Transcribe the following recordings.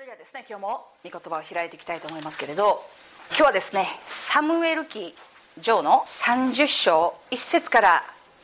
ではですね、今日も御言葉を開いていきたいと思いますけれど、今日はですね、サムエル記上の30章1節から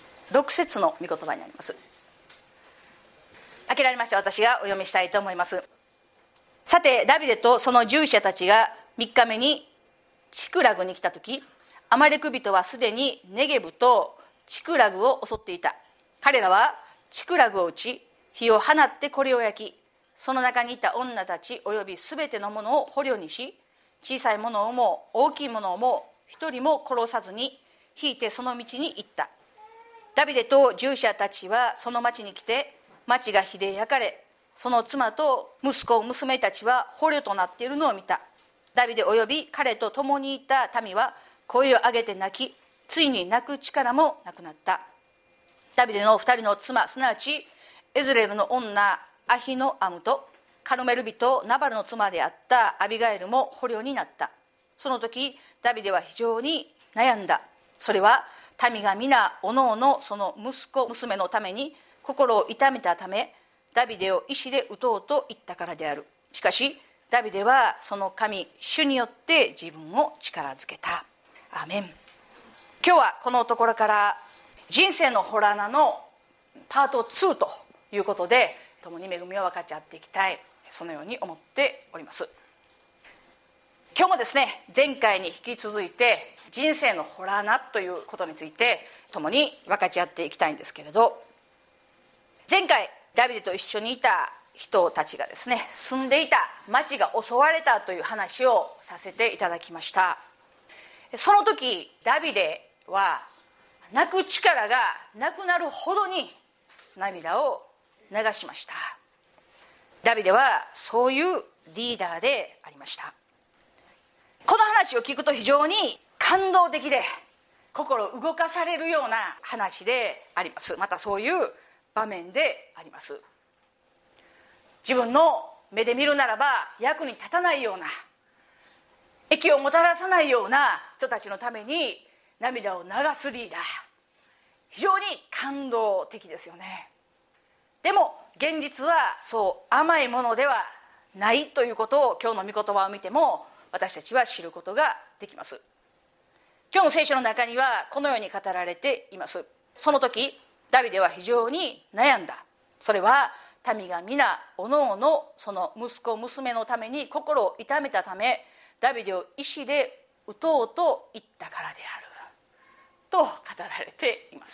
6節の御言葉になります。開けられました。私がお読みしたいと思います。さて、ダビデとその従者たちが3日目にチクラグに来た時、アマレク人はすでにネゲブとチクラグを襲っていた。彼らはチクラグを撃ち、火を放ってこれを焼き、その中にいた女たちおよびすべてのものを捕虜にし、小さいものをも大きいものをも一人も殺さずに引いてその道に行った。ダビデと従者たちはその町に来て、町が火で焼かれ、その妻と息子娘たちは捕虜となっているのを見た。ダビデおよび彼と共にいた民は声を上げて泣き、ついに泣く力もなくなった。ダビデの2人の妻、すなわちエズレルの女アヒノアムとカルメル人ナバルの妻であったアビガエルも捕虜になった。その時ダビデは非常に悩んだ。それは民が皆おのおのその息子娘のために心を痛めたため、ダビデを石で撃とうと言ったからである。しかしダビデはその神主によって自分を力づけた。アーメン。今日はこのところから人生のホラー穴のパート2ということで、共に恵みを分かち合っていきたい、そのように思っております。今日もですね、前回に引き続いて人生のホラー穴ということについて共に分かち合っていきたいんですけれど、前回ダビデと一緒にいた人たちがですね、住んでいた町が襲われたという話をさせていただきました。その時ダビデは泣く力がなくなるほどに涙を流しました。ダビデはそういうリーダーでありました。この話を聞くと非常に感動的で心動かされるような話であります。またそういう場面であります。自分の目で見るならば役に立たないような、益をもたらさないような人たちのために涙を流すリーダー、非常に感動的ですよね。でも現実はそう甘いものではないということを今日の御言葉を見ても私たちは知ることができます。今日の聖書の中にはこのように語られています。その時ダビデは非常に悩んだ。それは民が皆おのおのその息子娘のために心を痛めたため、ダビデを石で撃とうと言ったからであると語られています。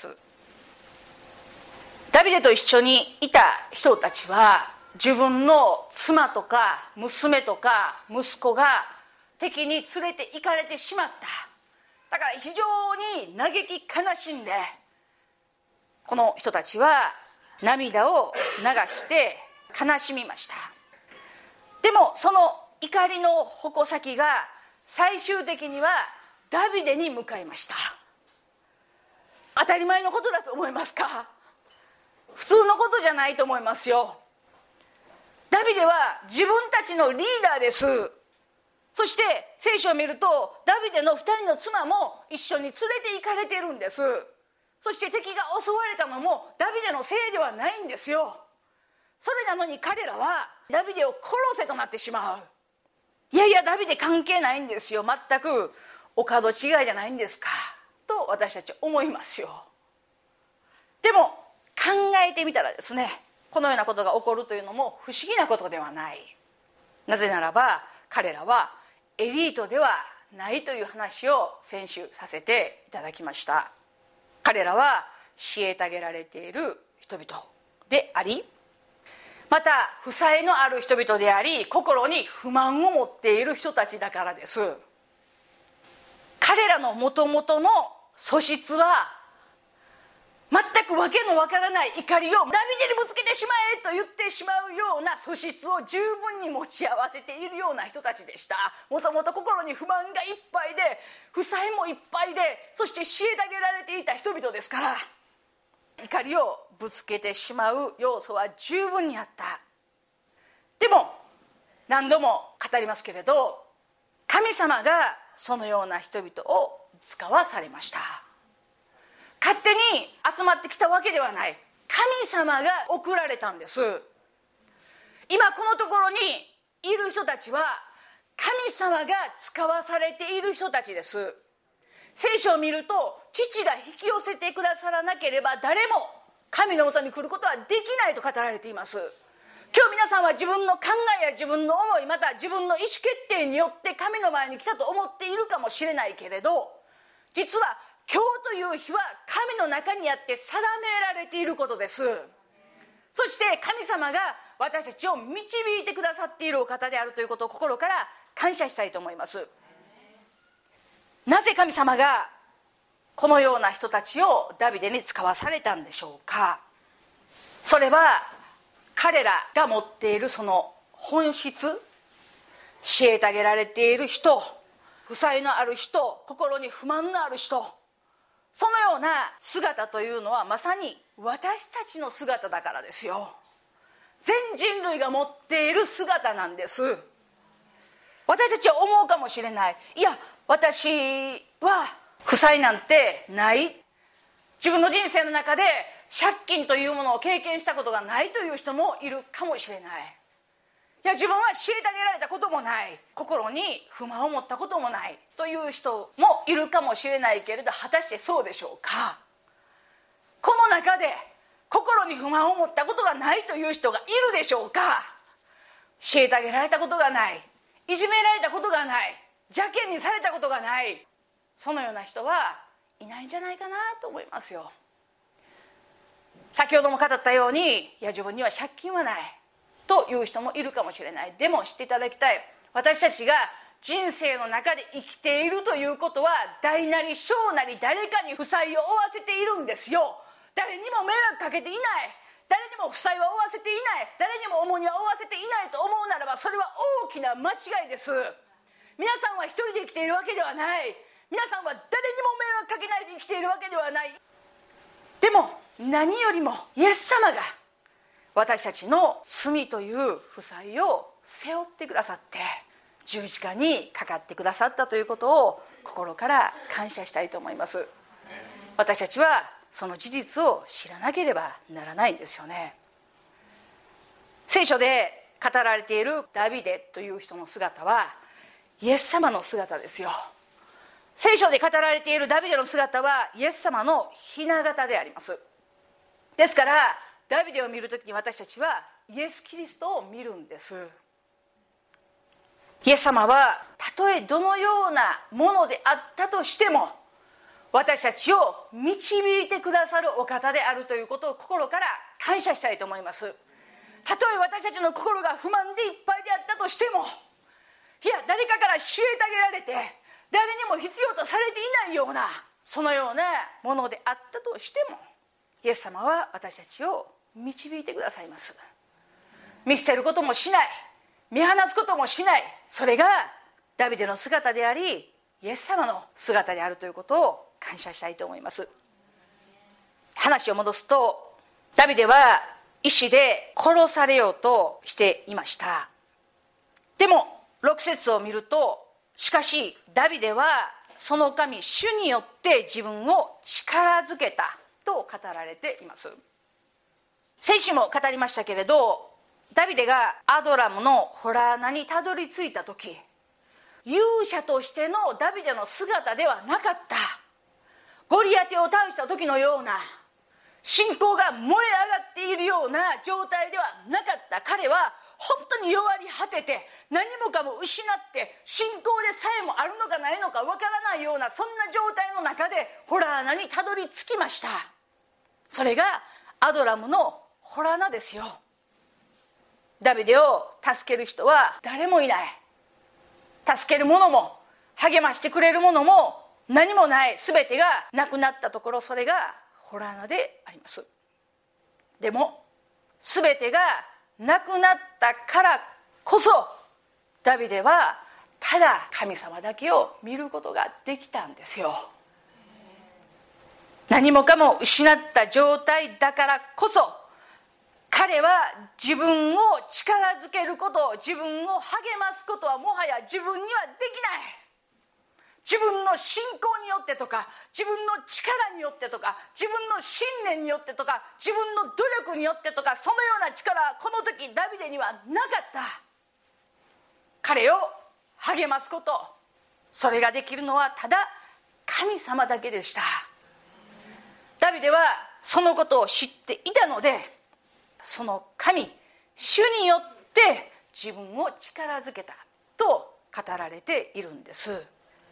ダビデと一緒にいた人たちは自分の妻とか娘とか息子が敵に連れて行かれてしまった。だから非常に嘆き悲しんで、この人たちは涙を流して悲しみました。でもその怒りの矛先が最終的にはダビデに向かいました。当たり前のことだと思いますか？普通のことじゃないと思いますよ。ダビデは自分たちのリーダーです。そして聖書を見るとダビデの2人の妻も一緒に連れて行かれているんです。そして敵が襲われたのもダビデのせいではないんですよ。それなのに彼らはダビデを殺せとなってしまう。いやいやダビデ関係ないんですよ、全くお門違いじゃないんですかと私たちは思いますよ。でも考えてみたらですね、このようなことが起こるというのも不思議なことではない。なぜならば彼らはエリートではないという話を先週させていただきました。彼らは虐げられている人々であり、また負債のある人々であり、心に不満を持っている人たちだからです。彼らのもともとの素質は全くわけのわからない怒りをダビデにぶつけてしまえと言ってしまうような素質を十分に持ち合わせているような人たちでした。もともと心に不満がいっぱいで、負債もいっぱいで、そして虐げられていた人々ですから、怒りをぶつけてしまう要素は十分にあった。でも何度も語りますけれど、神様がそのような人々を使わされました。勝手に集まってきたわけではない。神様が送られたんです。今このところにいる人たちは神様が使わされている人たちです。聖書を見ると、父が引き寄せてくださらなければ誰も神のもとに来ることはできないと語られています。今日皆さんは自分の考えや自分の思い、また自分の意思決定によって神の前に来たと思っているかもしれないけれど、実は今日という日は神の中にあって定められていることです。そして神様が私たちを導いてくださっているお方であるということを心から感謝したいと思います。なぜ神様がこのような人たちをダビデに使わされたんでしょうか。それは彼らが持っているその本質、虐げられている人、負債のある人、心に不満のある人、そのような姿というのはまさに私たちの姿だからですよ。全人類が持っている姿なんです。私たちは思うかもしれない。いや、私は負債なんてない。自分の人生の中で借金というものを経験したことがないという人もいるかもしれない。いや、自分は虐げられたこともない、心に不満を持ったこともないという人もいるかもしれないけれど、果たしてそうでしょうか。この中で心に不満を持ったことがないという人がいるでしょうか。虐げられたことがない、いじめられたことがない、邪険にされたことがない、そのような人はいないんじゃないかなと思いますよ。先ほども語ったように、いや自分には借金はないという人もいるかもしれない。でも知っていただきたい、私たちが人生の中で生きているということは、大なり小なり誰かに負債を負わせているんですよ。誰にも迷惑かけていない、誰にも負債は負わせていない、誰にも重荷は負わせていないと思うならば、それは大きな間違いです。皆さんは一人で生きているわけではない。皆さんは誰にも迷惑かけないで生きているわけではない。でも何よりもイエス様が私たちの罪という負債を背負ってくださって、十字架にかかってくださったということを心から感謝したいと思います。私たちはその事実を知らなければならないんですよね。聖書で語られているダビデという人の姿はイエス様の姿ですよ。聖書で語られているダビデの姿はイエス様の雛形であります。ですからダビデを見るときに私たちはイエス・キリストを見るんです。イエス様はたとえどのようなものであったとしても、私たちを導いてくださるお方であるということを心から感謝したいと思います。たとえ私たちの心が不満でいっぱいであったとしても、いや誰かから虐げられて誰にも必要とされていないような、そのようなものであったとしても、イエス様は私たちを導いてくださいます。見捨てることもしない、見放すこともしない、それがダビデの姿でありイエス様の姿であるということを感謝したいと思います。話を戻すと、ダビデは石で殺されようとしていました。でも6節を見ると、しかしダビデはその神主によって自分を力づけたと語られています。先週も語りましたけれど、ダビデがアドラムのホラー穴にたどり着いた時、勇者としてのダビデの姿ではなかった。ゴリアテを倒した時のような、信仰が燃え上がっているような状態ではなかった。彼は本当に弱り果てて、何もかも失って、信仰でさえもあるのかないのかわからないような、そんな状態の中でホラー穴にたどり着きました。それがアドラムのホラー穴ですよ。ダビデを助ける人は誰もいない。助ける者も励ましてくれる者も何もない。全てがなくなったところ、それがホラー穴であります。でも全てがなくなったからこそ、ダビデはただ神様だけを見ることができたんですよ。何もかも失った状態だからこそ、彼は自分を力づけること、自分を励ますことはもはや自分にはできない。自分の信仰によってとか、自分の力によってとか、自分の信念によってとか、自分の努力によってとか、そのような力はこの時ダビデにはなかった。 彼を励ますこと、それができるのはただ神様だけでした。ダビデはそのことを知っていたので、その神、主によって自分を力づけたと語られているんです。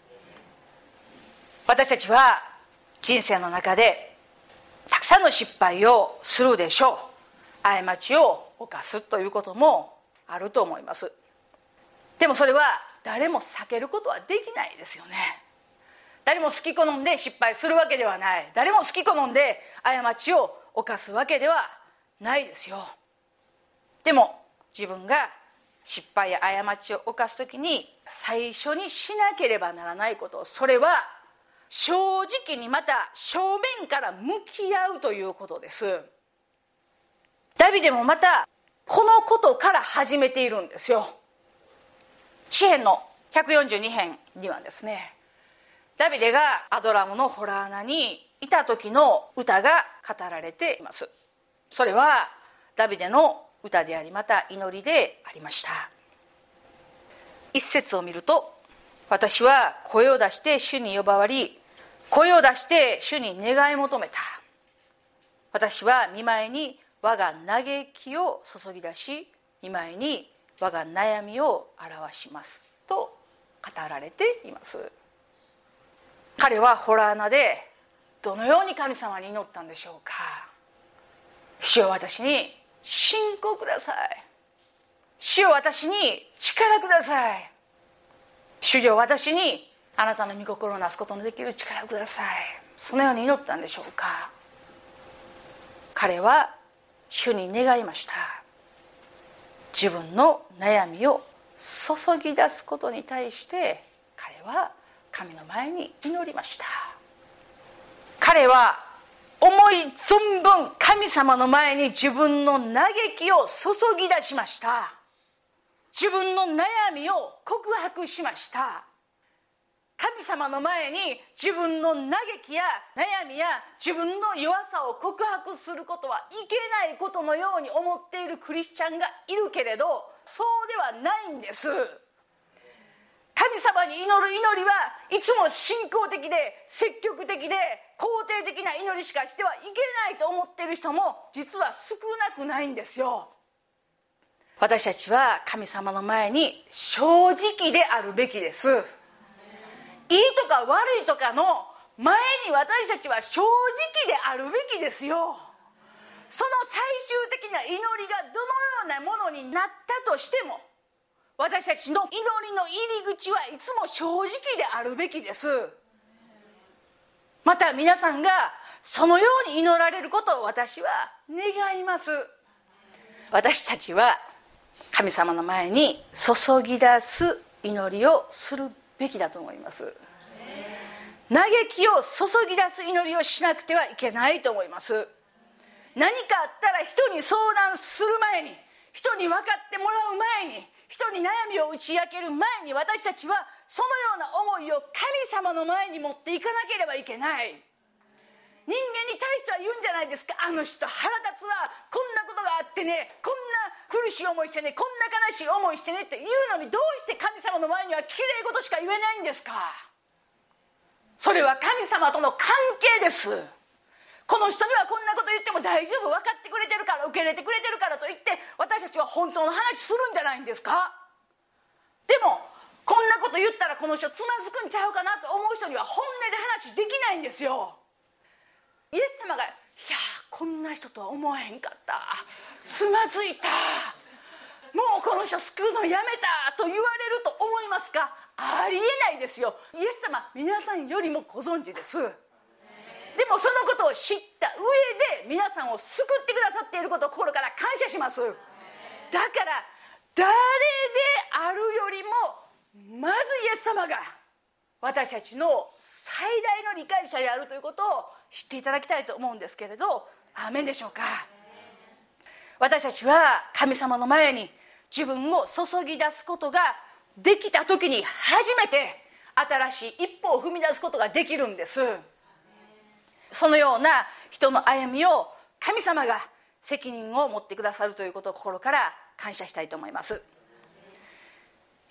私たちは人生の中でたくさんの失敗をするでしょう。過ちを犯すということもあると思います。でもそれは誰も避けることはできないですよね。誰も好き好んで失敗するわけではない。誰も好き好んで過ちを犯すわけではないですよ。でも自分が失敗や過ちを犯すときに最初にしなければならないこと、それは正直にまた正面から向き合うということです。ダビデもまたこのことから始めているんですよ。詩編の142編にはですね、ダビデがアドラムの洞穴にいた時の歌が語られています。それはダビデの歌であり、また祈りでありました。一節を見ると、私は声を出して主に呼ばわり、声を出して主に願い求めた。私は御前に我が嘆きを注ぎ出し、御前に我が悩みを表しますと語られています。彼は洞穴でどのように神様に祈ったんでしょうか。主よ、私に信仰ください。主よ、私に力ください。主よ、私にあなたの御心をなすことのできる力ください。そのように祈ったんでしょうか。彼は主に願いました。自分の悩みを注ぎ出すことに対して彼は神の前に祈りました。彼は思い存分神様の前に自分の嘆きを注ぎ出しました。自分の悩みを告白しました。神様の前に自分の嘆きや悩みや自分の弱さを告白することはいけないことのように思っているクリスチャンがいるけれど、そうではないんです。神様に祈る祈りはいつも信仰的で積極的で肯定的な祈りしかしてはいけないと思っている人も実は少なくないんですよ。私たちは神様の前に正直であるべきです。いいとか悪いとかの前に私たちは正直であるべきですよ。その最終的な祈りがどのようなものになったとしても、私たちの祈りの入り口はいつも正直であるべきです。また皆さんがそのように祈られることを私は願います。私たちは神様の前に注ぎ出す祈りをするべきだと思います。嘆きを注ぎ出す祈りをしなくてはいけないと思います。何かあったら人に相談する前に、人に分かってもらう前に、人に悩みを打ち明ける前に、私たちはそのような思いを神様の前に持っていかなければいけない。人間に対しては言うんじゃないですか。あの人腹立つわ、こんなことがあってね、こんな苦しい思いしてね、こんな悲しい思いしてねって言うのに、どうして神様の前にはきれい事しか言えないんですか。それは神様との関係です。この人にはこんなこと言っても大丈夫、分かってくれてるから、受け入れてくれてるからと言って私たちは本当の話するんじゃないんですか。でもこんなこと言ったらこの人つまずくんちゃうかなと思う人には本音で話できないんですよ。イエス様がいやこんな人とは思わへんかった、つまずいた、もうこの人救うのやめたと言われると思いますか。ありえないですよ。イエス様皆さんよりもご存知です。でもそのことを知った上で皆さんを救ってくださっていることを心から感謝します。だから誰であるよりもまずイエス様が私たちの最大の理解者であるということを知っていただきたいと思うんですけれど、アーメンでしょうか。私たちは神様の前に自分を注ぎ出すことができた時に初めて新しい一歩を踏み出すことができるんです。そのような人の歩みを神様が責任を持ってくださるということを心から感謝したいと思います。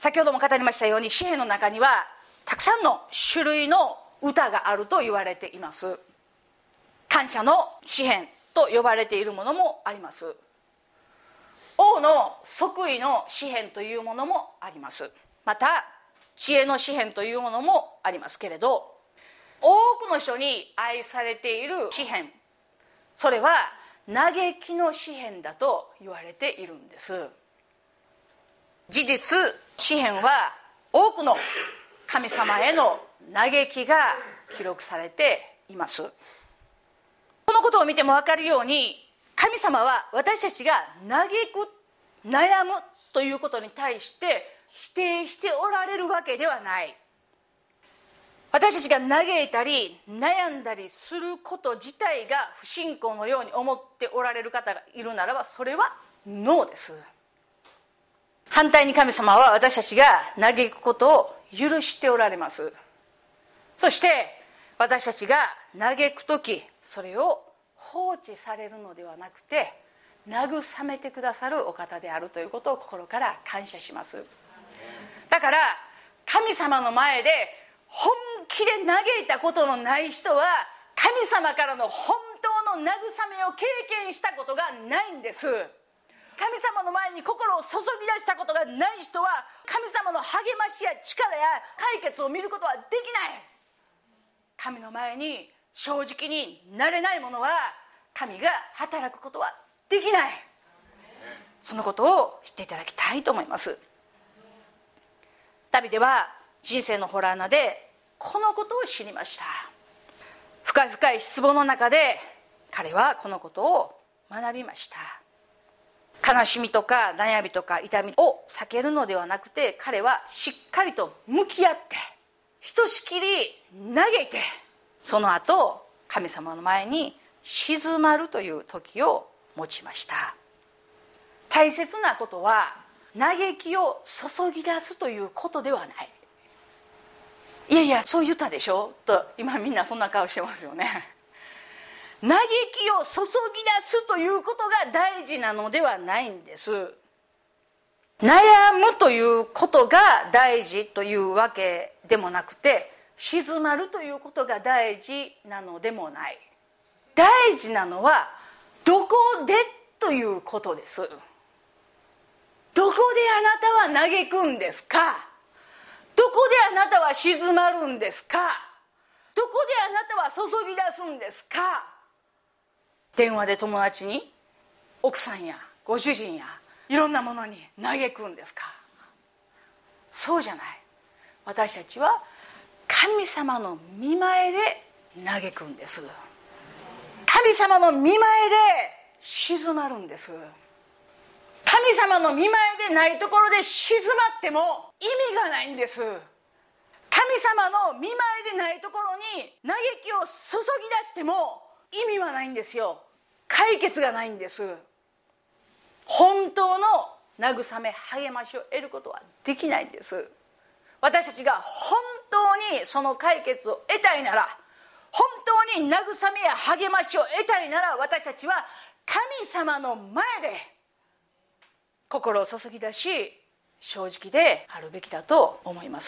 先ほども語りましたように、詩篇の中にはたくさんの種類の歌があると言われています。感謝の詩篇と呼ばれているものもあります。王の即位の詩篇というものもあります。また知恵の詩篇というものもありますけれど、多くの人に愛されている詩篇、それは嘆きの詩篇だと言われているんです。事実、詩篇は多くの神様への嘆きが記録されています。このことを見ても分かるように、神様は私たちが嘆く、悩むということに対して否定しておられるわけではない。私たちが嘆いたり悩んだりすること自体が不信仰のように思っておられる方がいるならば、それはノーです。反対に神様は私たちが嘆くことを許しておられます。そして私たちが嘆くとき、それを放置されるのではなくて慰めてくださるお方であるということを心から感謝します。だから神様の前で本気で嘆いたことのない人は、神様からの本当の慰めを経験したことがないんです。神様の前に心を注ぎ出したことがない人は、神様の励ましや力や解決を見ることはできない。神の前に正直になれない者は、神が働くことはできない。そのことを知っていただきたいと思います。ダビデは人生のホラー穴でこのことを知りました。深い深い失望の中で彼はこのことを学びました。悲しみとか悩みとか痛みを避けるのではなくて、彼はしっかりと向き合ってひとしきり嘆いて、その後神様の前に静まるという時を持ちました。大切なことは嘆きを注ぎ出すということではない。いやいや、そう言ったでしょと今みんなそんな顔してますよね。嘆きを注ぎ出すということが大事なのではないんです。悩むということが大事というわけでもなくて、静まるということが大事なのでもない。大事なのはどこでということです。どこであなたは嘆くんですか？どこであなたは静まるんですか？どこであなたは注ぎ出すんですか？電話で友達に、奥さんやご主人やいろんなものに嘆くんですか？そうじゃない。私たちは神様の御前で嘆くんです。神様の御前で静まるんです。神様の御前でないところで静まっても意味がないんです。神様の御前でないところに嘆きを注ぎ出しても意味はないんですよ。解決がないんです。本当の慰め励ましを得ることはできないんです。私たちが本当にその解決を得たいなら、本当に慰めや励ましを得たいなら、私たちは神様の前で心を注ぎ出し、正直であるべきだと思います。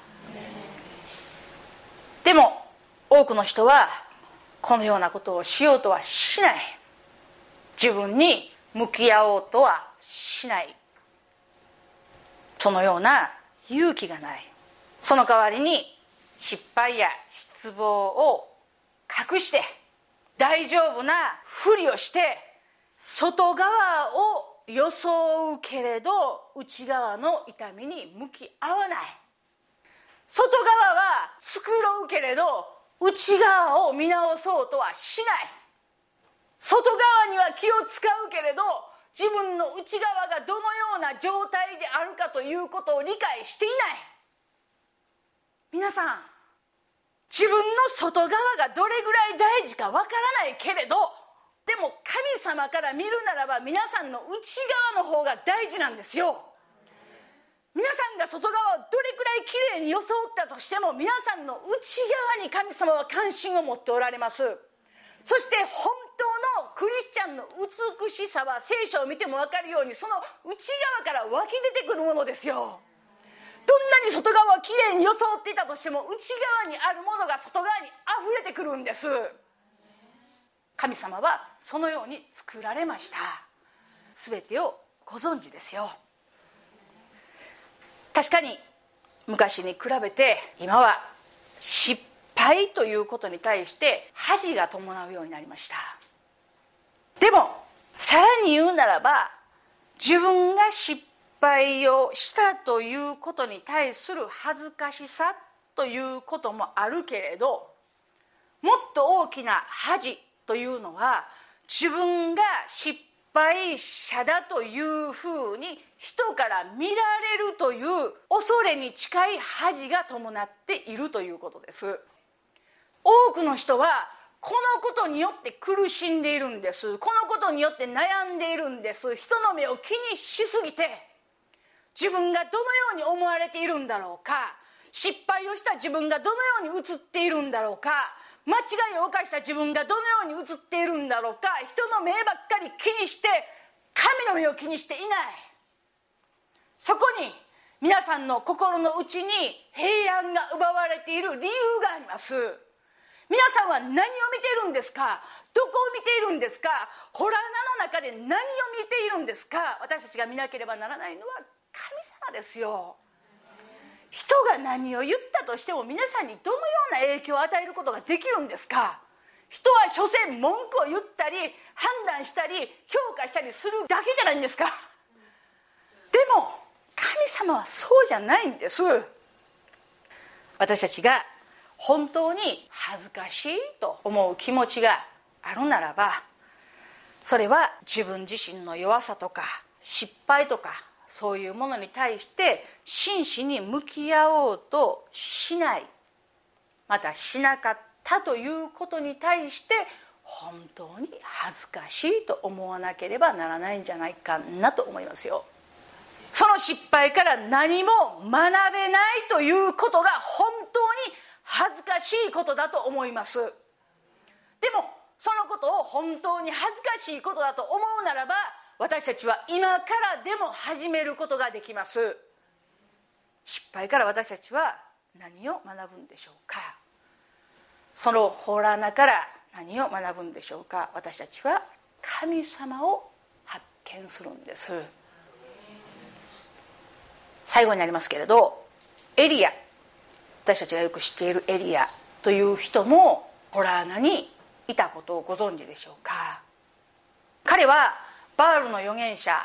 でも多くの人はこのようなことをしようとはしない。自分に向き合おうとはしない。そのような勇気がない。その代わりに失敗や失望を隠して大丈夫なふりをして、外側を装うけれど内側の痛みに向き合わない。外側は繕うけれど内側を見直そうとはしない。外側には気を使うけれど自分の内側がどのような状態であるかということを理解していない。皆さん、自分の外側がどれぐらい大事かわからないけれど、でも神様から見るならば皆さんの内側の方が大事なんですよ。皆さんが外側をどれくらいきれいに装ったとしても、皆さんの内側に神様は関心を持っておられます。そして本当のクリスチャンの美しさは聖書を見ても分かるように、その内側から湧き出てくるものですよ。 どんなに外側はきれいに装っていたとしても、内側にあるものが外側にあふれてくるんです。神様はそのように作られました。すべてをご存知ですよ。確かに昔に比べて今は失敗ということに対して恥が伴うようになりました。でもさらに言うならば、自分が失敗をしたということに対する恥ずかしさということもあるけれど、もっと大きな恥というのは、自分が失敗者だというふうに人から見られるという恐れに近い恥が伴っているということです。多くの人はこのことによって苦しんでいるんです。このことによって悩んでいるんです。人の目を気にしすぎて、自分がどのように思われているんだろうか、失敗をした自分がどのように映っているんだろうか、間違いを犯した自分がどのように映っているんだろうか、人の目ばっかり気にして神の目を気にしていない。そこに皆さんの心の内に平安が奪われている理由があります。皆さんは何を見ているんですか？どこを見ているんですか？ホラー穴の中で何を見ているんですか？私たちが見なければならないのは神様ですよ。人が何を言ったとしても皆さんにどのような影響を与えることができるんですか？人は所詮文句を言ったり判断したり評価したりするだけじゃないんですか。でも神様はそうじゃないんです。私たちが本当に恥ずかしいと思う気持ちがあるならば、それは自分自身の弱さとか失敗とかそういうものに対して真摯に向き合おうとしない、またしなかったということに対して本当に恥ずかしいと思わなければならないんじゃないかなと思いますよ。その失敗から何も学べないということが本当に恥ずかしいことだと思います。でもそのことを本当に恥ずかしいことだと思うならば、私たちは今からでも始めることができます。失敗から私たちは何を学ぶんでしょうか？そのホラー穴から何を学ぶんでしょうか？私たちは神様を発見するんです。最後になりますけれど、エリア、私たちがよく知っているエリアという人もホラー穴にいたことをご存知でしょうか？彼はバールの預言者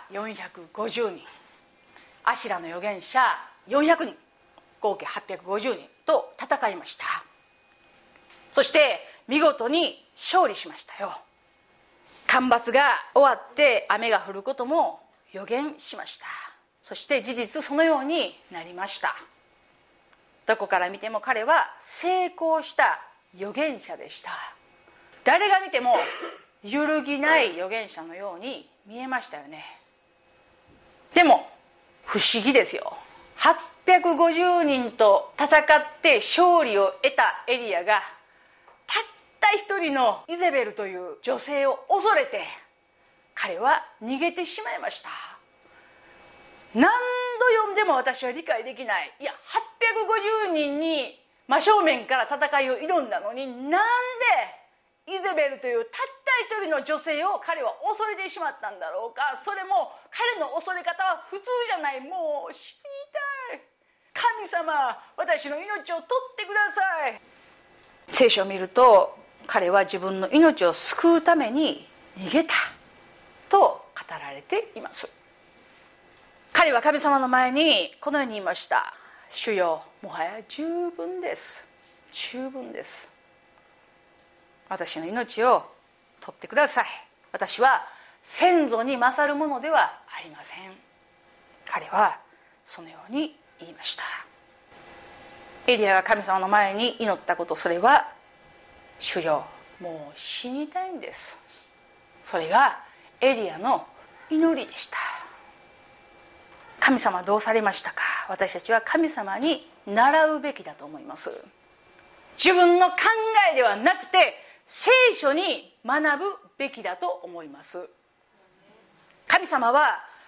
450人、アシラの預言者400人、合計850人と戦いました。そして見事に勝利しましたよ。干ばつが終わって雨が降ることも予言しました。そして事実そのようになりました。どこから見ても彼は成功した預言者でした。誰が見ても揺るぎない預言者のように見えましたよね。でも不思議ですよ。850人と戦って勝利を得たエリアがたった一人のイゼベルという女性を恐れて彼は逃げてしまいました。何度読んでも私は理解できない。いや、850人に真正面から戦いを挑んだのに、なんでイゼベルというたった一人の女性を彼は恐れてしまったんだろうか。それも彼の恐れ方は普通じゃない。もう知りたい。神様、私の命を取ってください。聖書を見ると彼は自分の命を救うために逃げたと語られています。彼は神様の前にこのように言いました。主よ、もはや十分です。十分です。私の命を取ってください。私は先祖に勝るものではありません。彼はそのように言いました。エリアが神様の前に祈ったこと、それは主よ、もう死にたいんです。それがエリアの祈りでした。神様はどうされましたか？私たちは神様に習うべきだと思います。自分の考えではなくて聖書に学ぶべきだと思います。神様は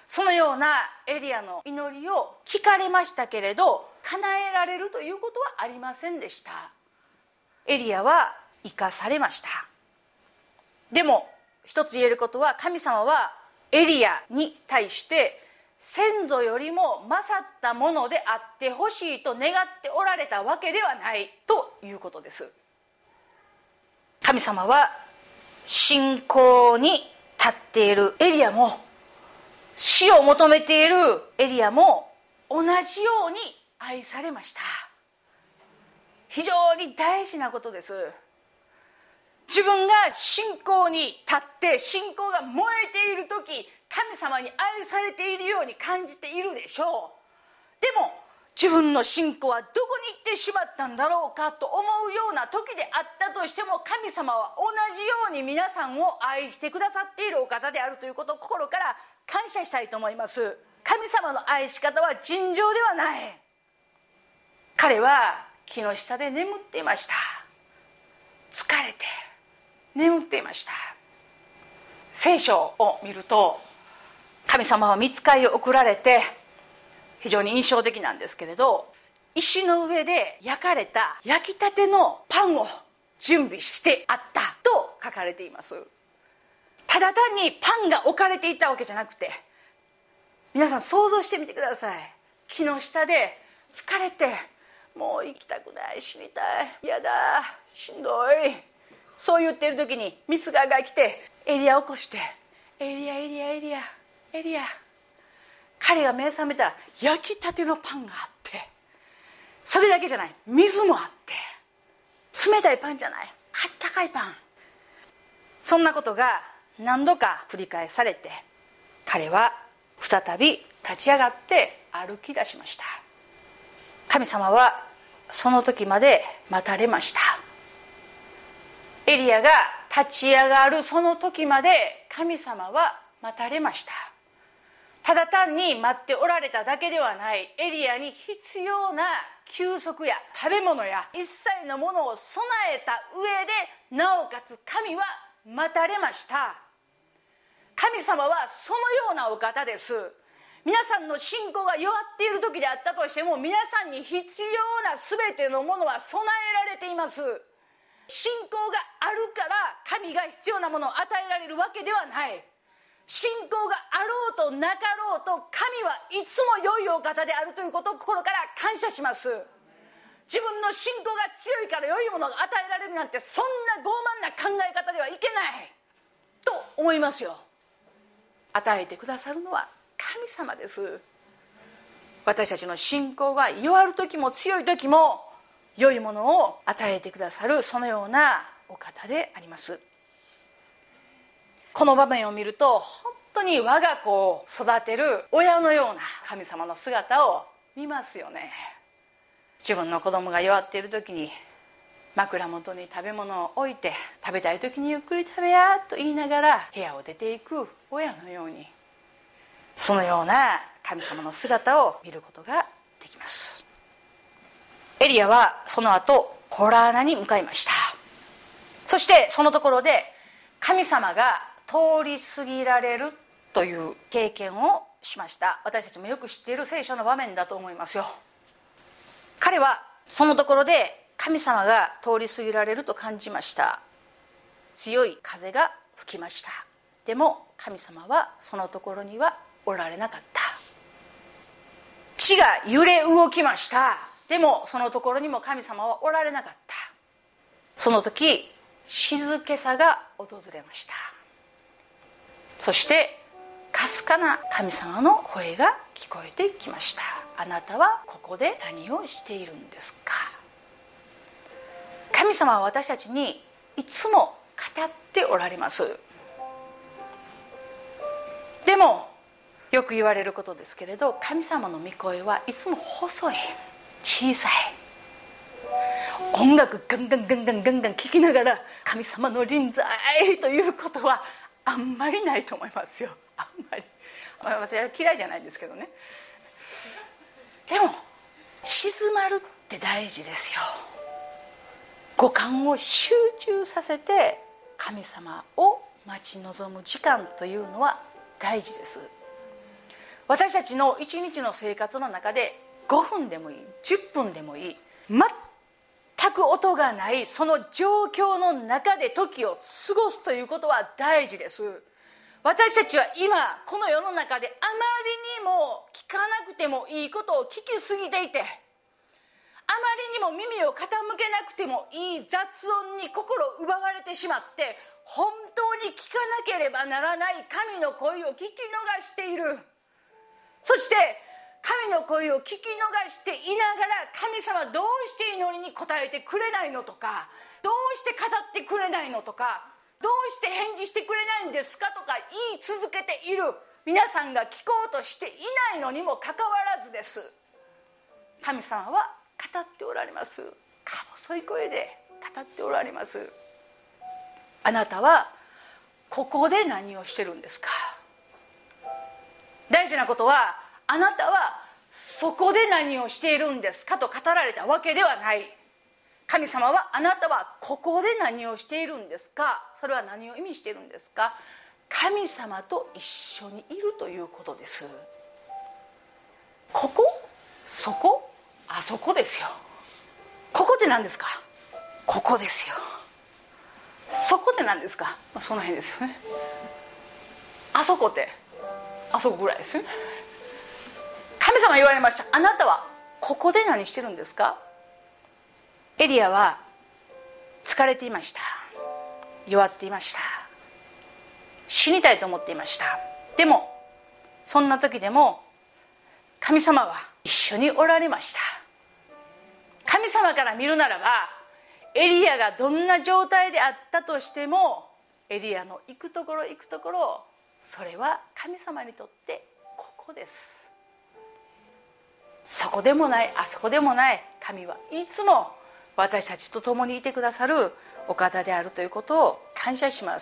そのようなエリアの祈りを聞かれましたけれど、叶えられるということはありませんでした。エリアは生かされました。でも一つ言えることは、神様はエリアに対して先祖よりも勝ったものであってほしいと願っておられたわけではないということです。神様は信仰に立っているエリアも、死を求めているエリアも同じように愛されました。非常に大事なことです。自分が信仰に立って信仰が燃えている時、神様に愛されているように感じているでしょう。でも自分の信仰はどこに行ってしまったんだろうかと思うような時であったとしても、神様は同じように皆さんを愛してくださっているお方であるということを心から感謝したいと思います。神様の愛し方は尋常ではない。彼は木の下で眠っていました。疲れて眠っていました。聖書を見ると、神様は御使いを送られて、非常に印象的なんですけれど、石の上で焼かれた焼きたてのパンを準備してあったと書かれています。ただ単にパンが置かれていたわけじゃなくて、皆さん想像してみてください。木の下で疲れて、もう行きたくない、死にたい、嫌だ、しんどい、そう言っている時にミツガが来てエリアを起こして、エリアエリアエリアエリア。彼が目覚めたら焼きたてのパンがあって、それだけじゃない、水もあって、冷たいパンじゃない、あったかいパン。そんなことが何度か繰り返されて、彼は再び立ち上がって歩き出しました。神様はその時まで待たれました。エリアが立ち上がるその時まで神様は待たれました。ただ単に待っておられただけではない、エリアに必要な休息や食べ物や一切のものを備えた上で、なおかつ神は待たれました。神様はそのようなお方です。皆さんの信仰が弱っている時であったとしても、皆さんに必要な全てのものは備えられています。信仰があるから神が必要なものを与えられるわけではない。信仰があろうとなかろうと、神はいつも良いお方であるということを心から感謝します。自分の信仰が強いから良いものが与えられるなんて、そんな傲慢な考え方ではいけないと思いますよ。与えてくださるのは神様です。私たちの信仰が弱る時も強い時も良いものを与えてくださる、そのようなお方であります。この場面を見ると、本当に我が子を育てる親のような神様の姿を見ますよね。自分の子供が弱っている時に枕元に食べ物を置いて、食べたい時にゆっくり食べやと言いながら部屋を出ていく親のように、そのような神様の姿を見ることができます。エリアはその後コラーナに向かいました。そしてそのところで神様が通り過ぎられるという経験をしました。私たちもよく知っている聖書の場面だと思いますよ。彼はそのところで神様が通り過ぎられると感じました。強い風が吹きました。でも神様はそのところにはおられなかった。地が揺れ動きました。でもそのところにも神様はおられなかった。その時静けさが訪れました。そしてかすかな神様の声が聞こえてきました。あなたはここで何をしているんですか。神様は私たちにいつも語っておられます。でもよく言われることですけれど、神様の御声はいつも細い、小さい。音楽ガンガンガンガンガンガン聴きながら神様の臨在ということはあんまりないと思いますよ。あんまり、私は嫌いじゃないんですけどね。でも静まるって大事ですよ。五感を集中させて神様を待ち望む時間というのは大事です。 私たちの一日の生活の中で5分でもいい、10分でもいい、全く音がないその状況の中で時を過ごすということは大事です。私たちは今この世の中であまりにも聞かなくてもいいことを聞きすぎていて、あまりにも耳を傾けなくてもいい雑音に心奪われてしまって、本当に聞かなければならない神の声を聞き逃している。そして神の声を聞き逃していながら、神様どうして祈りに応えてくれないのとか、どうして語ってくれないのとか、どうして返事してくれないんですかとか言い続けている皆さんが聞こうとしていないのにもかかわらずです。神様は語っておられます。か細い声で語っておられます。あなたはここで何をしてるんですか。大事なことは、あなたはそこで何をしているんですかと語られたわけではない。神様は、あなたはここで何をしているんですか。それは何を意味しているんですか。神様と一緒にいるということです。ここ、そこ、あそこですよ。ここって何ですか。ここですよ。そこって何ですか。その辺ですよね。あそこってあそこぐらいですよね。神様言われました。あなたはここで何してるんですか。エリアは疲れていました。弱っていました。死にたいと思っていました。でもそんな時でも神様は一緒におられました。神様から見るならば、エリアがどんな状態であったとしても、エリアの行くところ行くところ、それは神様にとってここです。そこでもない、あそこでもない、神はいつも私たちと共にいてくださるお方であるということを感謝します。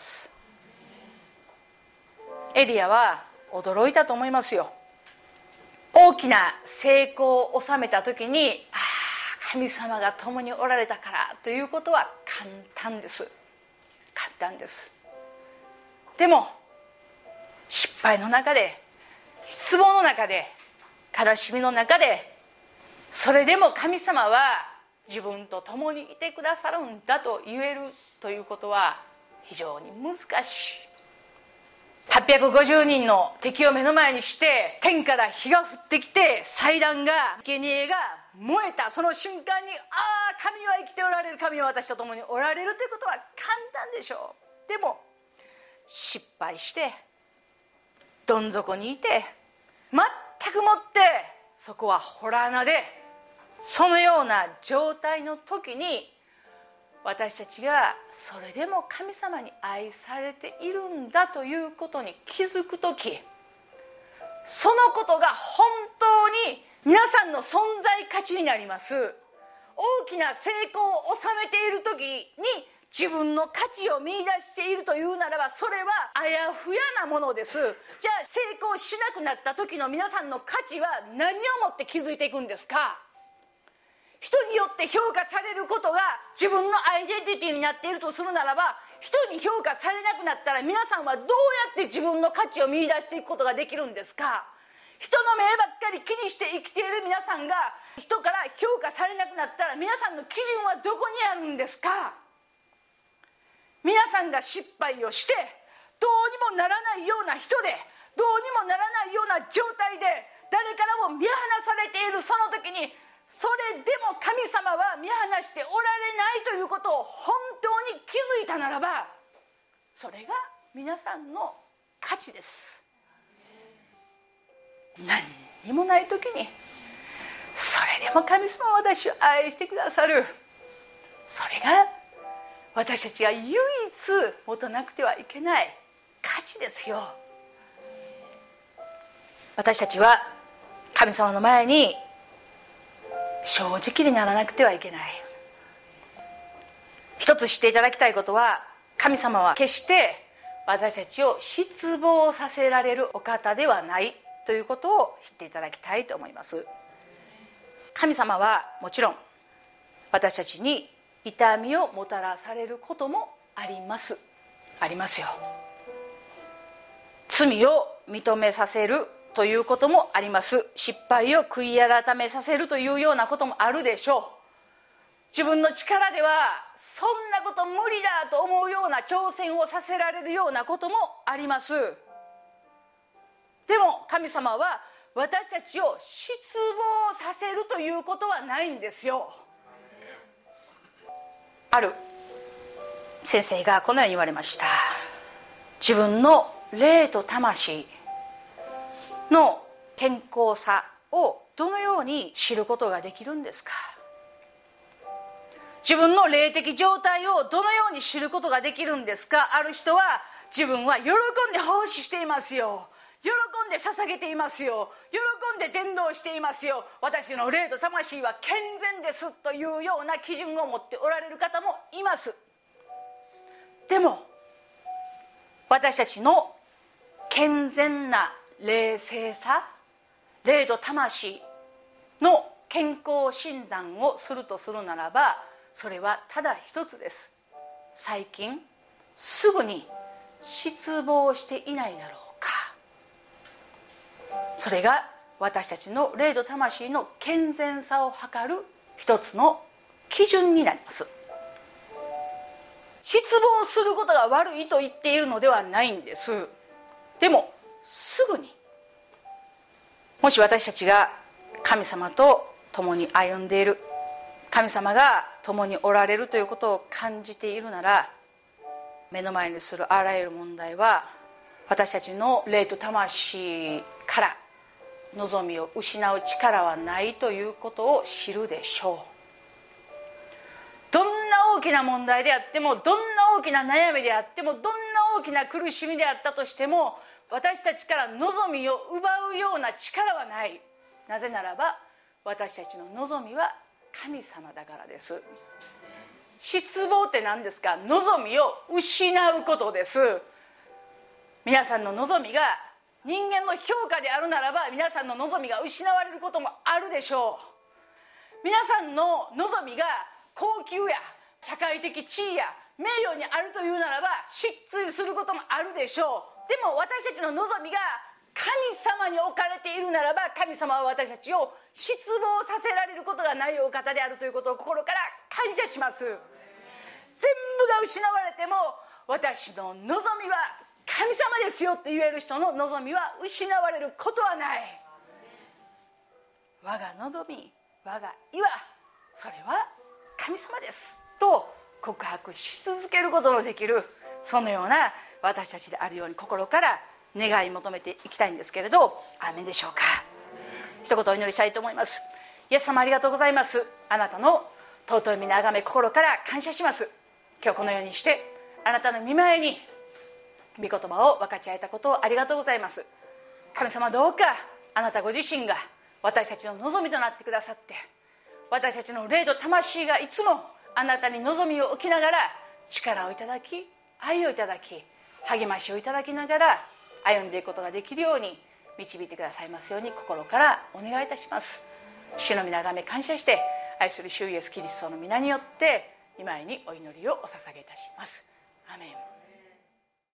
エリアは驚いたと思いますよ。大きな成功を収めた時に、神様が共におられたからということは簡単です。簡単です。でも失敗の中で、失望の中で、悲しみの中で、それでも神様は自分と共にいてくださるんだと言えるということは非常に難しい。850人の敵を目の前にして、天から火が降ってきて、祭壇が、生贄が燃えたその瞬間に、神は生きておられる、神は私と共におられるということは簡単でしょう。でも失敗してどん底にいて、全くもってそこは洞穴で、そのような状態の時に、私たちがそれでも神様に愛されているんだということに気づく時、そのことが本当に皆さんの存在価値になります。大きな成功を収めている時に自分の価値を見出しているというならば、それはあやふやなものです。じゃあ成功しなくなった時の皆さんの価値は何をもって築いていくんですか。人によって評価されることが自分のアイデンティティになっているとするならば、人に評価されなくなったら皆さんはどうやって自分の価値を見出していくことができるんですか。人の目ばっかり気にして生きている皆さんが人から評価されなくなったら、皆さんの基準はどこにあるんですか。皆さんが失敗をしてどうにもならないような人で、どうにもならないような状態で、誰からも見放されているその時に、それでも神様は見放しておられないということを本当に気づいたならば、それが皆さんの価値です。何にもない時に、それでも神様は私を愛してくださる、それが私たちが唯一持たなくてはいけない価値ですよ。私たちは神様の前に正直にならなくてはいけない。一つ知っていただきたいことは、神様は決して私たちを失望させられるお方ではないということを知っていただきたいと思います。神様はもちろん私たちに痛みをもたらされることもあります。ありますよ。罪を認めさせるということもあります。失敗を悔い改めさせるというようなこともあるでしょう。自分の力ではそんなこと無理だと思うような挑戦をさせられるようなこともあります。でも神様は私たちを失望させるということはないんですよ。ある先生がこのように言われました。自分の霊と魂の健康さをどのように知ることができるんですか。自分の霊的状態をどのように知ることができるんですか。ある人は自分は喜んで奉仕していますよ、喜んで捧げていますよ、喜んで伝道していますよ、私の霊と魂は健全ですというような基準を持っておられる方もいます。でも私たちの健全な霊性さ、霊と魂の健康診断をするとするならば、それはただ一つです。最近すぐに失望していないだろうか。それが私たちの霊と魂の健全さを測る一つの基準になります。失望することが悪いと言っているのではないんです。でもすぐに、もし私たちが神様と共に歩んでいる、神様が共におられるということを感じているなら、目の前にするあらゆる問題は私たちの霊と魂から望みを失う力はないということを知るでしょう。どんな大きな問題であっても、どんな大きな悩みであっても、どんな大きな苦しみであったとしても、私たちから望みを奪うような力はない。なぜならば私たちの望みは神様だからです。失望って何ですか。望みを失うことです。皆さんの望みが人間の評価であるならば、皆さんの望みが失われることもあるでしょう。皆さんの望みが高級や社会的地位や名誉にあるというならば失墜することもあるでしょう。でも私たちの望みが神様に置かれているならば、神様は私たちを失望させられることがないお方であるということを心から感謝します。全部が失われても私の望みは神様ですよって言える人の望みは失われることはない。我が望み、我が岩、それは神様ですと告白し続けることのできる、そのような私たちであるように心から願い求めていきたいんですけれど、アーメンでしょうか。一言お祈りしたいと思います。イエス様ありがとうございます。あなたの尊い皆あがめ心から感謝します。今日このようにしてあなたの御前に御言葉を分かち合えたことをありがとうございます。神様、どうかあなたご自身が私たちの望みとなってくださって、私たちの霊と魂がいつもあなたに望みを置きながら力をいただき、愛をいただき、励ましをいただきながら歩んでいくことができるように導いてくださいますように心からお願いいたします。主の皆あがめ感謝して、愛する主イエスキリストの皆によって御前にお祈りをお捧げいたします。アメン。